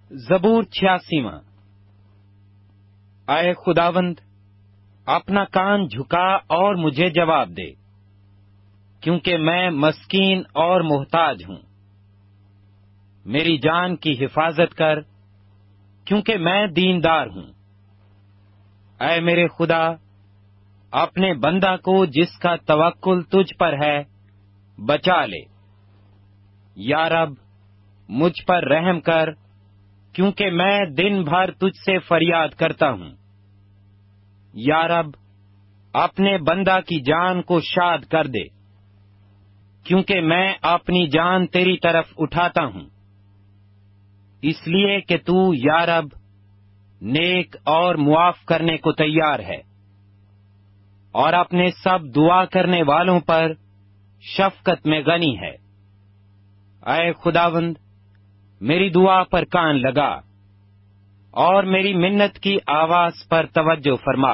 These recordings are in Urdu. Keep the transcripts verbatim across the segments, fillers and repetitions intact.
زبور چھیاسیواں۔ اے خداوند، اپنا کان جھکا اور مجھے جواب دے، کیونکہ میں مسکین اور محتاج ہوں۔ میری جان کی حفاظت کر، کیونکہ میں دیندار ہوں۔ اے میرے خدا، اپنے بندہ کو جس کا توکل تجھ پر ہے بچا لے۔ یا رب، مجھ پر رحم کر، کیونکہ میں دن بھر تجھ سے فریاد کرتا ہوں۔ یا رب، اپنے بندہ کی جان کو شاد کر دے، کیونکہ میں اپنی جان تیری طرف اٹھاتا ہوں، اس لیے کہ تو یا رب نیک اور معاف کرنے کو تیار ہے، اور اپنے سب دعا کرنے والوں پر شفقت میں غنی ہے۔ اے خداوند، میری دعا پر کان لگا، اور میری منت کی آواز پر توجہ فرما۔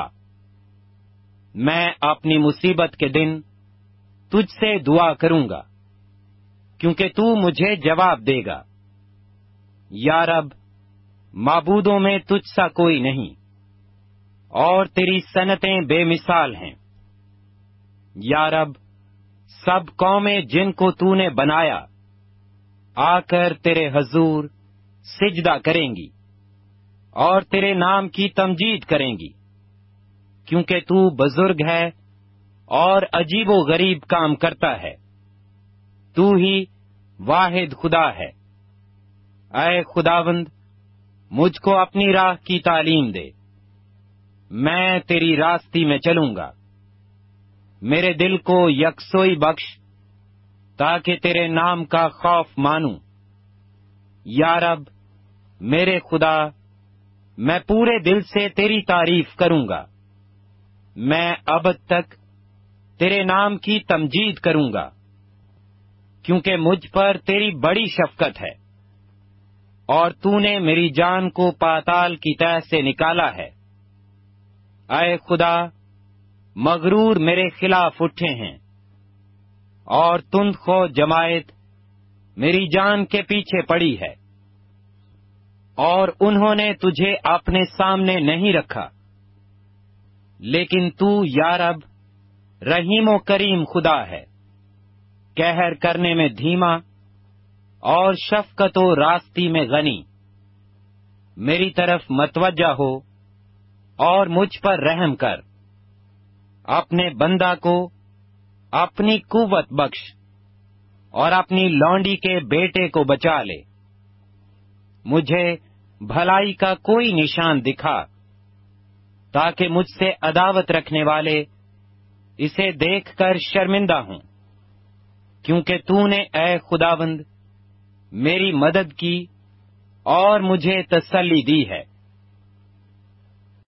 میں اپنی مصیبت کے دن تجھ سے دعا کروں گا، کیونکہ تو مجھے جواب دے گا۔ یا رب، معبودوں میں تجھ سا کوئی نہیں، اور تیری صنعتیں بے مثال ہیں۔ یا رب، سب قومیں جن کو تو نے بنایا آ کر تیرے حضور سجدہ کریں گی، اور تیرے نام کی تمجید کریں گی، کیونکہ تو بزرگ ہے اور عجیب و غریب کام کرتا ہے۔ تو ہی واحد خدا ہے۔ اے خداوند، مجھ کو اپنی راہ کی تعلیم دے، میں تیری راستی میں چلوں گا۔ میرے دل کو یکسوئی بخش، تاکہ تیرے نام کا خوف مانوں۔ یا رب، میرے خدا، میں پورے دل سے تیری تعریف کروں گا۔ میں ابد تک تیرے نام کی تمجید کروں گا، کیونکہ مجھ پر تیری بڑی شفقت ہے، اور تو نے میری جان کو پاتال کی تہہ سے نکالا ہے۔ اے خدا، مغرور میرے خلاف اٹھے ہیں، اور تند خو جماعت میری جان کے پیچھے پڑی ہے، اور انہوں نے تجھے اپنے سامنے نہیں رکھا۔ لیکن تو یا رب رحیم و کریم خدا ہے، قہر کرنے میں دھیما اور شفقت و راستی میں غنی۔ میری طرف متوجہ ہو اور مجھ پر رحم کر، اپنے بندہ کو اپنی قوت بخش، اور اپنی لونڈی کے بیٹے کو بچا لے۔ مجھے بھلائی کا کوئی نشان دکھا، تاکہ مجھ سے عداوت رکھنے والے اسے دیکھ کر شرمندہ ہوں، کیونکہ تو نے اے خداوند میری مدد کی اور مجھے تسلی دی ہے۔